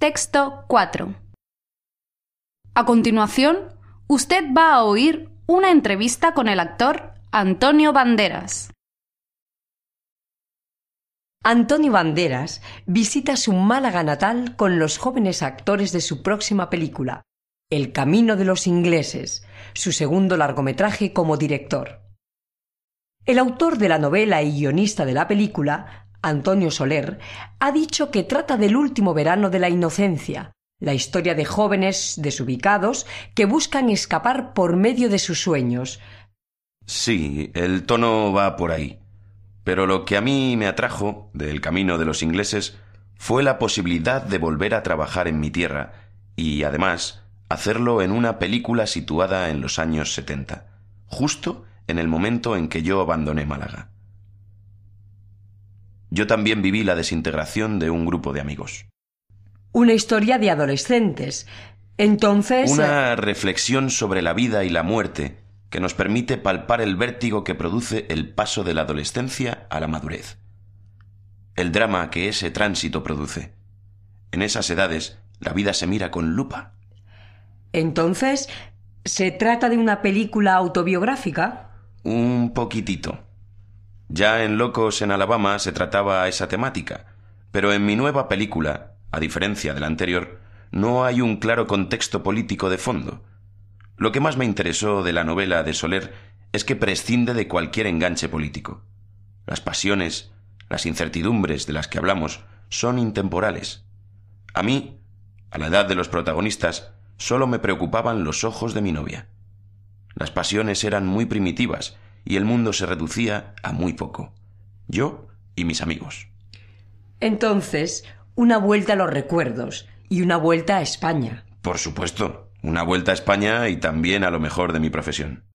Texto 4. A continuación, usted va a oír una entrevista con el actor Antonio Banderas. Antonio Banderas visita su Málaga natal con los jóvenes actores de su próxima película, El camino de los ingleses, su segundo largometraje como director. El autor de la novela y guionista de la película, Antonio Soler, ha dicho que trata del último verano de la inocencia, la historia de jóvenes desubicados que buscan escapar por medio de sus sueños. Sí, el tono va por ahí. Pero lo que a mí me atrajo del camino de los ingleses fue la posibilidad de volver a trabajar en mi tierra y, además, hacerlo en una película situada en los años 70, justo en el momento en que yo abandoné Málaga. Yo también viví la desintegración de un grupo de amigos. Una historia de adolescentes. Entonces... Una reflexión sobre la vida y la muerte que nos permite palpar el vértigo que produce el paso de la adolescencia a la madurez. El drama que ese tránsito produce. En esas edades, la vida se mira con lupa. Entonces, ¿se trata de una película autobiográfica? Un poquitito. Ya en Locos en Alabama se trataba esa temática, pero en mi nueva película, a diferencia de la anterior, no hay un claro contexto político de fondo. Lo que más me interesó de la novela de Soler es que prescinde de cualquier enganche político. Las pasiones, las incertidumbres de las que hablamos son intemporales. A mí, a la edad de los protagonistas, solo me preocupaban los ojos de mi novia. Las pasiones eran muy primitivas y el mundo se reducía a muy poco. Yo y mis amigos. Entonces, una vuelta a los recuerdos y una vuelta a España. Por supuesto, una vuelta a España y también a lo mejor de mi profesión.